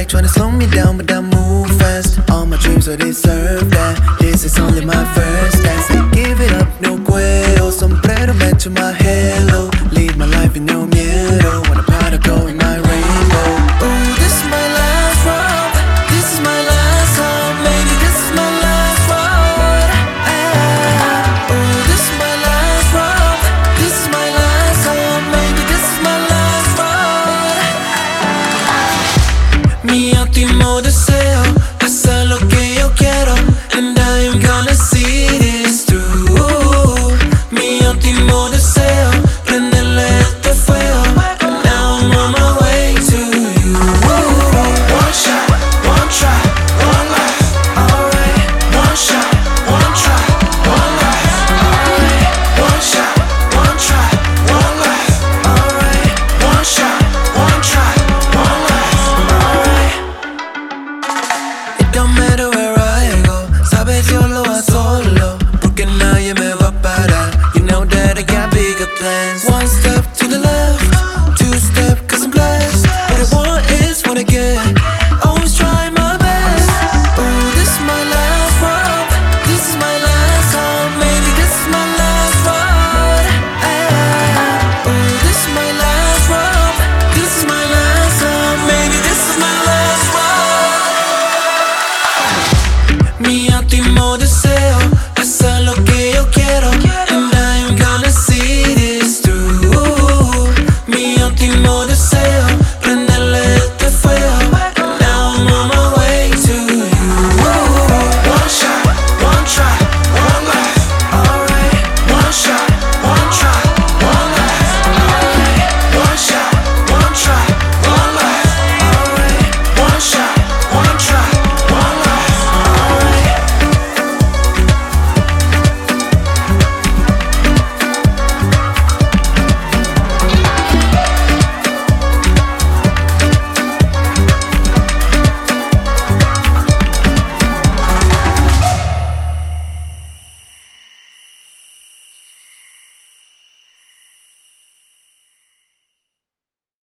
like trying to slow me down, but I move fast. All my dreams, so deserve that. This is only my first dance. Give it up, no cuello. Sombrero back to my halo. Lead my life with no miedo. Wanna powder go in my rainbow. Ooh, this is my last round. This is my last song. Maybe this is my last road. Ooh, this is my last round. This is my last song. Maybe this is my last road. Mi último deseo, hacer lo que yo quiero, and I am gonna see this through. Mi último deseo, prenderle este fuego, and now I'm on my way to you. One shot, one try, one life, alright. One shot, one try, one life, alright. One shot, one try, one life, alright. One shot, one try, one life, alright. It don't matter where I go, sabes yo lo hago solo, porque nadie me va a parar. You know that I got bigger plans. One step to the left,